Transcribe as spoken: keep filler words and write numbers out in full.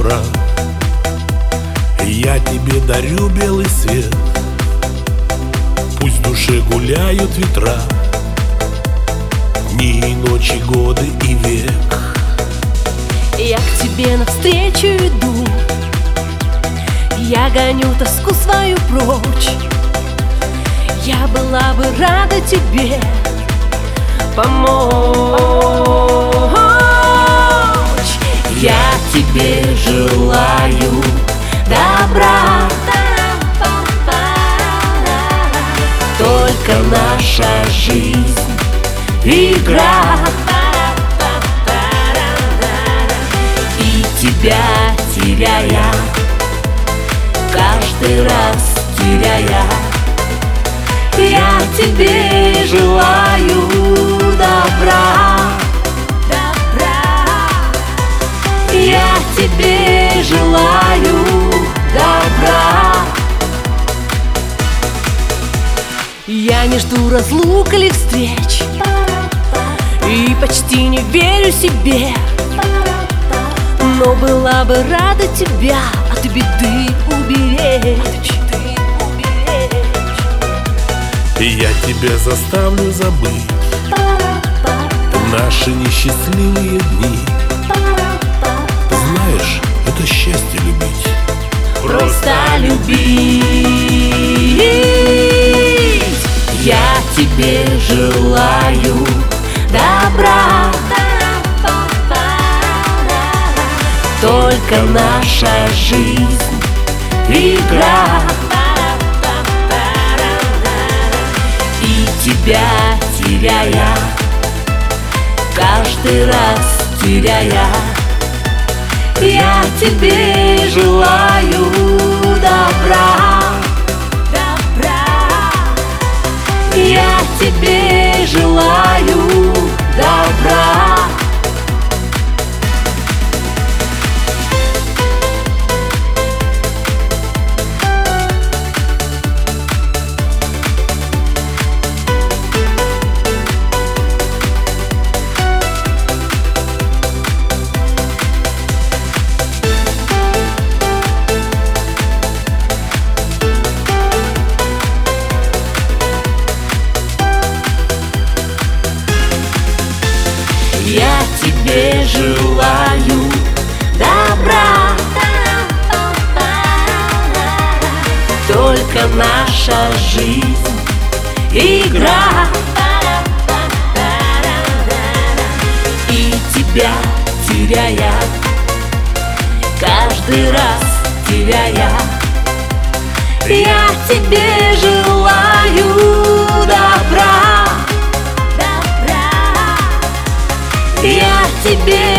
добра. Я тебе дарю белый свет, пусть в душе гуляют ветра, дни и ночи, годы и век. Я к тебе навстречу иду, я гоню тоску свою прочь. Я была бы рада тебе помочь. Я тебе желаю добра, только наша жизнь игра. И тебя теряя, каждый раз теряя, я тебе желаю добра, добра. Я тебе желаю добра. Я не жду разлук или встреч, и почти не верю себе, но была бы рада тебя от беды уберечь. И я тебя заставлю забыть наши несчастливые дни. Знаешь, это счастье любить, Просто любить. Я тебе желаю добра, только наша жизнь игра. И тебя теряя, каждый раз теряя, я тебе желаю добра, добра. Я тебе желаю добра. Я тебе желаю добра, только наша жизнь игра. И тебя теряя, каждый раз теряя, я тебе желаю добра. Я тебе